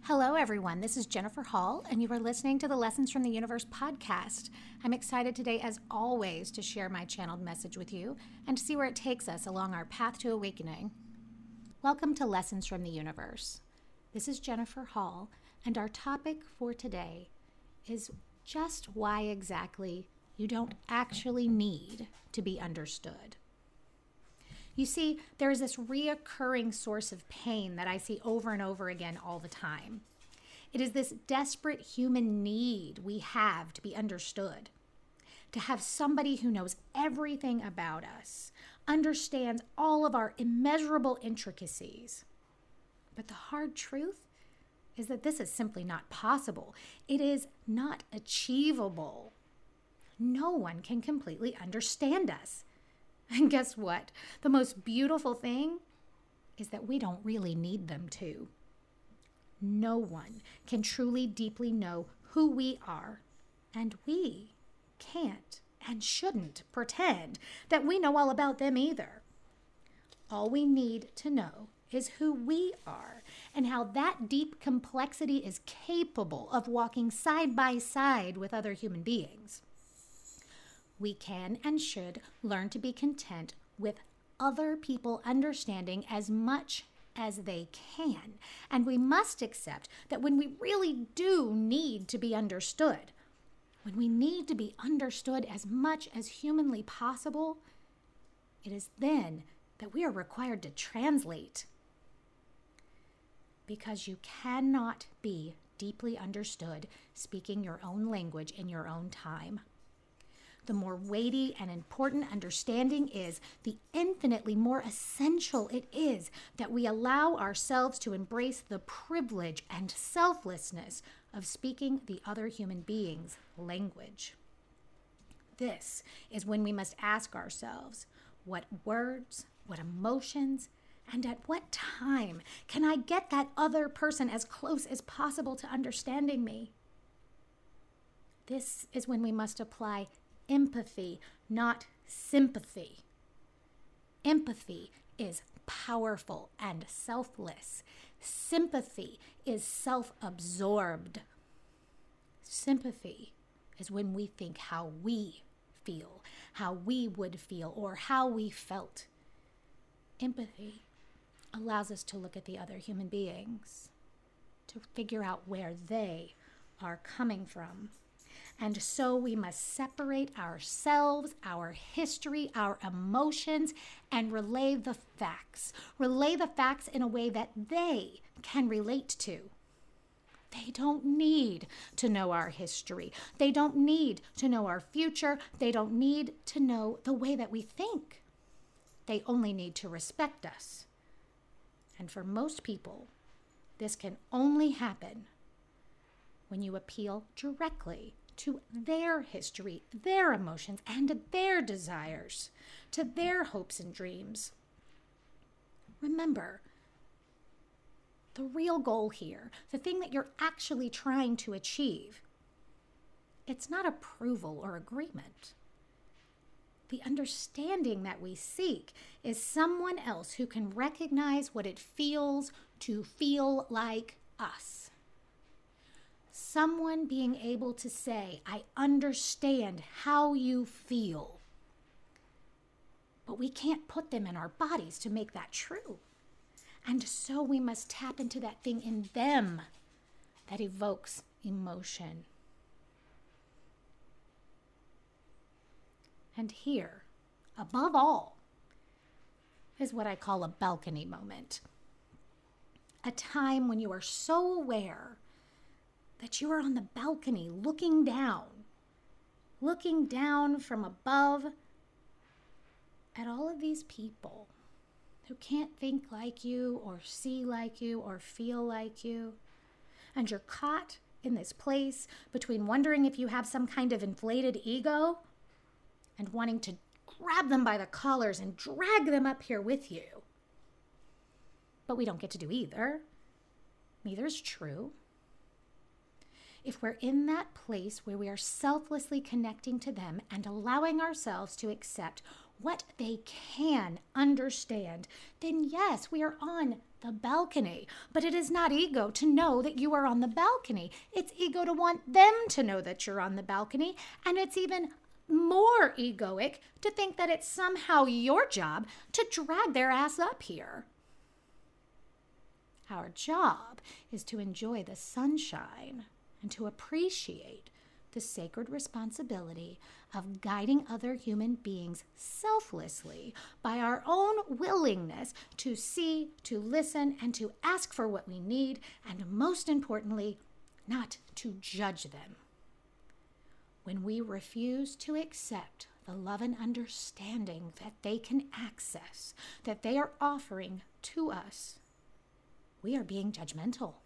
Hello, everyone. This is Jennifer Hall, and you are listening to the Lessons from the Universe podcast. I'm excited today, as always, to share my channeled message with you and to see where it takes us along our path to awakening. Welcome to Lessons from the Universe. This is Jennifer Hall, and our topic for today is just why exactly you don't actually need to be understood. You see, there is this reoccurring source of pain that I see over and over again all the time. It is this desperate human need we have to be understood, to have somebody who knows everything about us, understands all of our immeasurable intricacies. But the hard truth is that this is simply not possible. It is not achievable. No one can completely understand us. And guess what? The most beautiful thing is that we don't really need them to. No one can truly deeply know who we are, and we can't and shouldn't pretend that we know all about them either. All we need to know is who we are and how that deep complexity is capable of walking side by side with other human beings. We can and should learn to be content with other people understanding as much as they can. And we must accept that when we really do need to be understood, when we need to be understood as much as humanly possible, it is then that we are required to translate. Because you cannot be deeply understood speaking your own language in your own time. The more weighty and important understanding is, the infinitely more essential it is that we allow ourselves to embrace the privilege and selflessness of speaking the other human being's language. This is when we must ask ourselves, what words, what emotions, and at what time can I get that other person as close as possible to understanding me? This is when we must apply empathy, not sympathy. Empathy is powerful and selfless. Sympathy is self-absorbed. Sympathy is when we think how we feel, how we would feel, or how we felt. Empathy allows us to look at the other human beings, to figure out where they are coming from. And so we must separate ourselves, our history, our emotions, and relay the facts. Relay the facts in a way that they can relate to. They don't need to know our history. They don't need to know our future. They don't need to know the way that we think. They only need to respect us. And for most people, this can only happen when you appeal directly to their history, their emotions, and their desires, to their hopes and dreams. Remember, the real goal here, the thing that you're actually trying to achieve, it's not approval or agreement. The understanding that we seek is someone else who can recognize what it feels to feel like us. Someone being able to say, I understand how you feel. But we can't put them in our bodies to make that true. And so we must tap into that thing in them that evokes emotion. And here, above all, is what I call a balcony moment. A time when you are so aware that you are on the balcony looking down from above at all of these people who can't think like you or see like you or feel like you. And you're caught in this place between wondering if you have some kind of inflated ego and wanting to grab them by the collars and drag them up here with you. But we don't get to do either. Neither is true. If we're in that place where we are selflessly connecting to them and allowing ourselves to accept what they can understand, then yes, we are on the balcony. But it is not ego to know that you are on the balcony. It's ego to want them to know that you're on the balcony. And it's even more egoic to think that it's somehow your job to drag their ass up here. Our job is to enjoy the sunshine and to appreciate the sacred responsibility of guiding other human beings selflessly by our own willingness to see, to listen, and to ask for what we need, and most importantly, not to judge them. When we refuse to accept the love and understanding that they can access, that they are offering to us, we are being judgmental.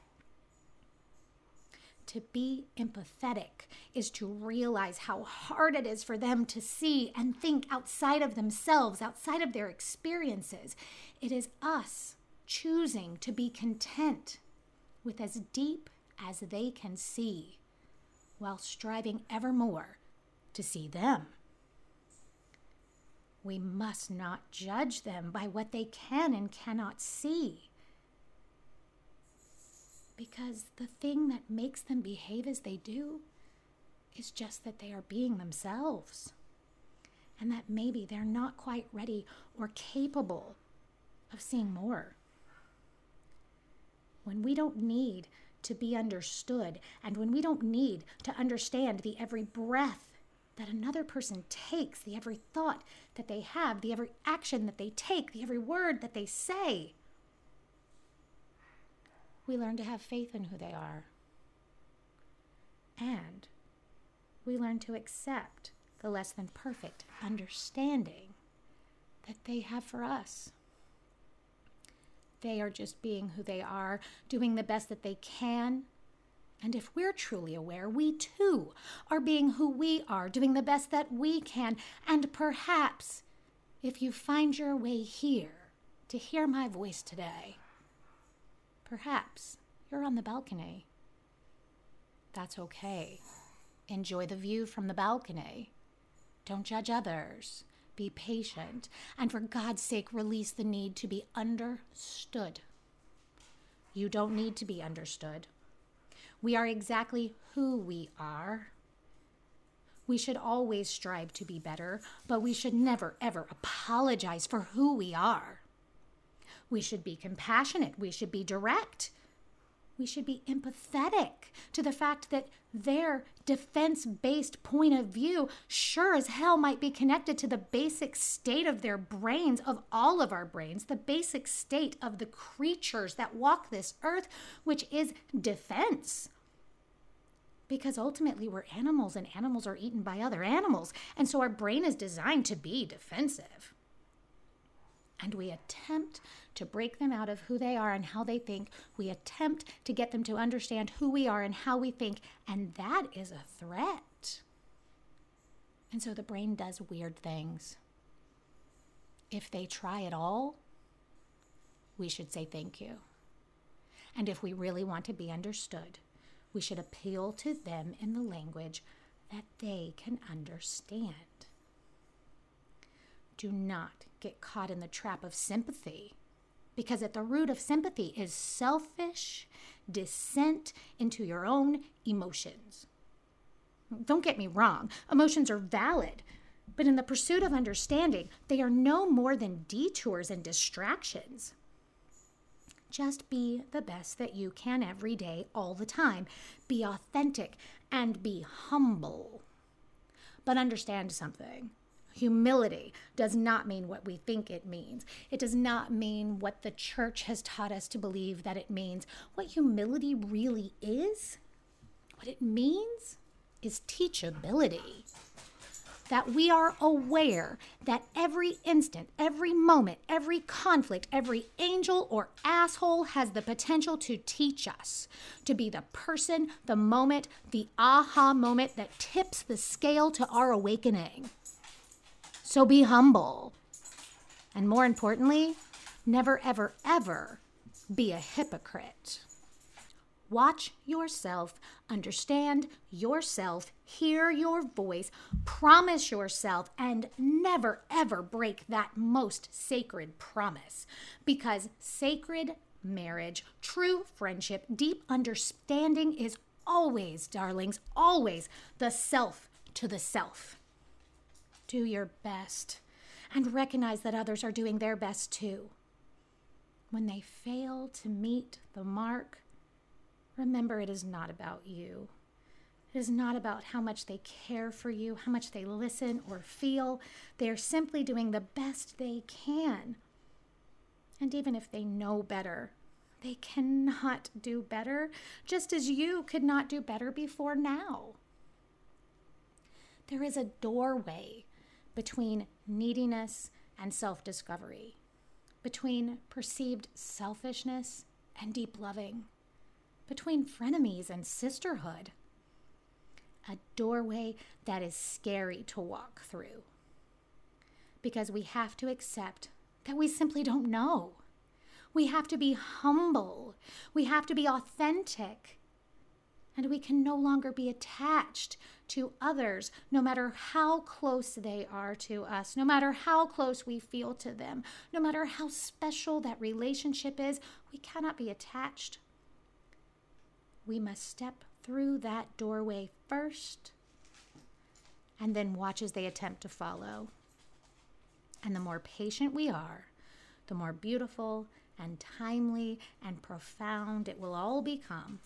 To be empathetic is to realize how hard it is for them to see and think outside of themselves, outside of their experiences. It is us choosing to be content with as deep as they can see, while striving ever more to see them. We must not judge them by what they can and cannot see, because the thing that makes them behave as they do is just that they are being themselves, and that maybe they're not quite ready or capable of seeing more. When we don't need to be understood, and when we don't need to understand the every breath that another person takes, the every thought that they have, the every action that they take, the every word that they say, we learn to have faith in who they are. And we learn to accept the less than perfect understanding that they have for us. They are just being who they are, doing the best that they can. And if we're truly aware, we too are being who we are, doing the best that we can. And perhaps if you find your way here to hear my voice today, perhaps you're on the balcony. That's okay. Enjoy the view from the balcony. Don't judge others. Be patient. And for God's sake, release the need to be understood. You don't need to be understood. We are exactly who we are. We should always strive to be better, but we should never, ever apologize for who we are. We should be compassionate. We should be direct. We should be empathetic to the fact that their defense-based point of view sure as hell might be connected to the basic state of their brains, of all of our brains, the basic state of the creatures that walk this earth, which is defense. Because ultimately we're animals, and animals are eaten by other animals, and so our brain is designed to be defensive. And we attempt to break them out of who they are and how they think. We attempt to get them to understand who we are and how we think. And that is a threat. And so the brain does weird things. If they try at all, we should say thank you. And if we really want to be understood, we should appeal to them in the language that they can understand. Do not get caught in the trap of sympathy, because at the root of sympathy is selfish descent into your own emotions. Don't get me wrong, emotions are valid, but in the pursuit of understanding, they are no more than detours and distractions. Just be the best that you can every day, all the time. Be authentic and be humble. But understand something. Humility does not mean what we think it means. It does not mean what the church has taught us to believe that it means. What humility really is, what it means, is teachability. That we are aware that every instant, every moment, every conflict, every angel or asshole has the potential to teach us, to be the person, the moment, the aha moment that tips the scale to our awakening. So be humble. And more importantly, never, ever, ever be a hypocrite. Watch yourself, understand yourself, hear your voice, promise yourself, and never ever break that most sacred promise. Because sacred marriage, true friendship, deep understanding is always, darlings, always the self to the self. Do your best and recognize that others are doing their best too. When they fail to meet the mark, remember it is not about you. It is not about how much they care for you, how much they listen or feel. They are simply doing the best they can. And even if they know better, they cannot do better, just as you could not do better before now. There is a doorway between neediness and self-discovery, between perceived selfishness and deep loving, between frenemies and sisterhood. A doorway that is scary to walk through, because we have to accept that we simply don't know. We have to be humble. We have to be authentic. And we can no longer be attached to others, no matter how close they are to us, no matter how close we feel to them, no matter how special that relationship is. We cannot be attached. We must step through that doorway first and then watch as they attempt to follow. And the more patient we are, the more beautiful and timely and profound it will all become.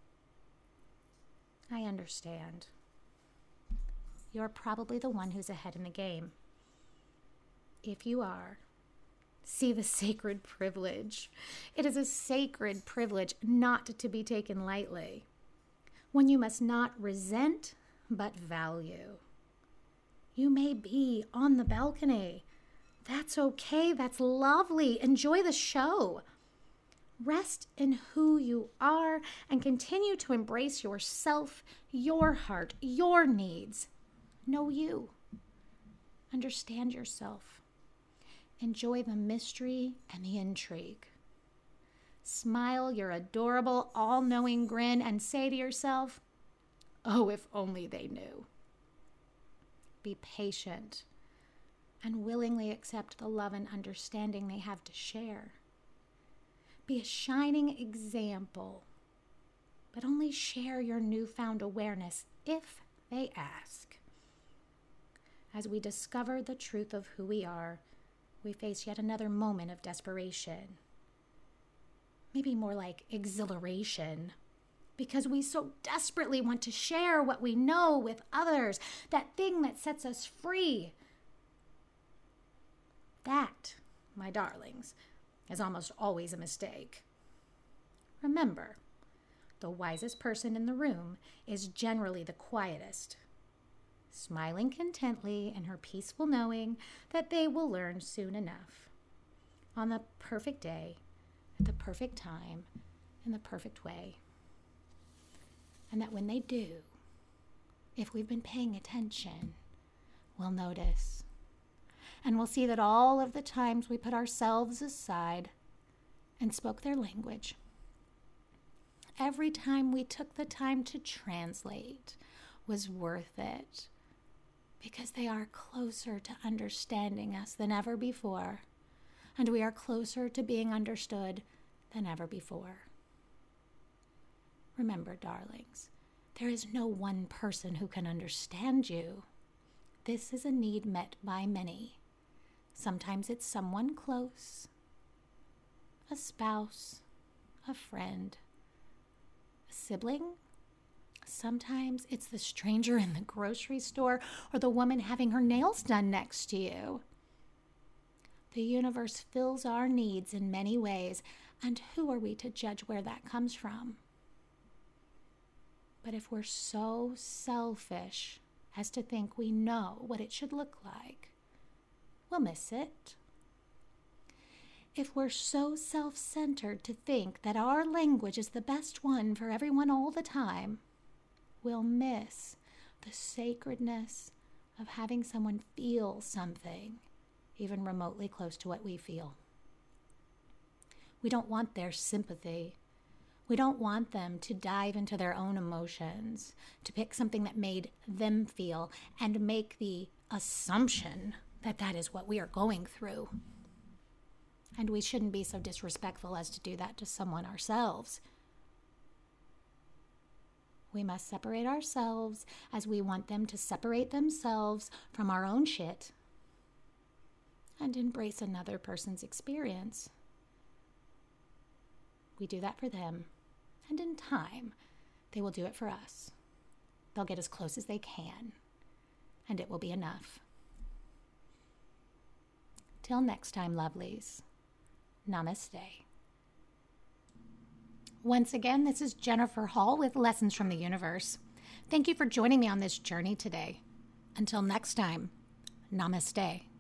I understand. You're probably the one who's ahead in the game. If you are, see the sacred privilege. It is a sacred privilege not to be taken lightly. One you must not resent, but value. You may be on the balcony. That's okay. That's lovely. Enjoy the show. Rest in who you are and continue to embrace yourself, your heart, your needs. Know you. Understand yourself. Enjoy the mystery and the intrigue. Smile your adorable, all-knowing grin and say to yourself, oh, if only they knew. Be patient and willingly accept the love and understanding they have to share. Be a shining example, but only share your newfound awareness if they ask. As we discover the truth of who we are, we face yet another moment of desperation. Maybe more like exhilaration, because we so desperately want to share what we know with others, that thing that sets us free. That, my darlings, is almost always a mistake. Remember, the wisest person in the room is generally the quietest, smiling contently in her peaceful knowing that they will learn soon enough, on the perfect day, at the perfect time, in the perfect way. And that when they do, if we've been paying attention, we'll notice. And we'll see that all of the times we put ourselves aside and spoke their language, every time we took the time to translate, was worth it, because they are closer to understanding us than ever before, and we are closer to being understood than ever before. Remember, darlings, there is no one person who can understand you. This is a need met by many. Sometimes it's someone close, a spouse, a friend, a sibling. Sometimes it's the stranger in the grocery store or the woman having her nails done next to you. The universe fills our needs in many ways, and who are we to judge where that comes from? But if we're so selfish as to think we know what it should look like, we'll miss it. If we're so self-centered to think that our language is the best one for everyone all the time, we'll miss the sacredness of having someone feel something, even remotely close to what we feel. We don't want their sympathy. We don't want them to dive into their own emotions, to pick something that made them feel and make the assumption that that is what we are going through. And we shouldn't be so disrespectful as to do that to someone ourselves. We must separate ourselves as we want them to separate themselves from our own shit and embrace another person's experience. We do that for them, and in time, they will do it for us. They'll get as close as they can, and it will be enough. Till next time, lovelies. Namaste. Once again, this is Jennifer Hall with Lessons from the Universe. Thank you for joining me on this journey today. Until next time, namaste.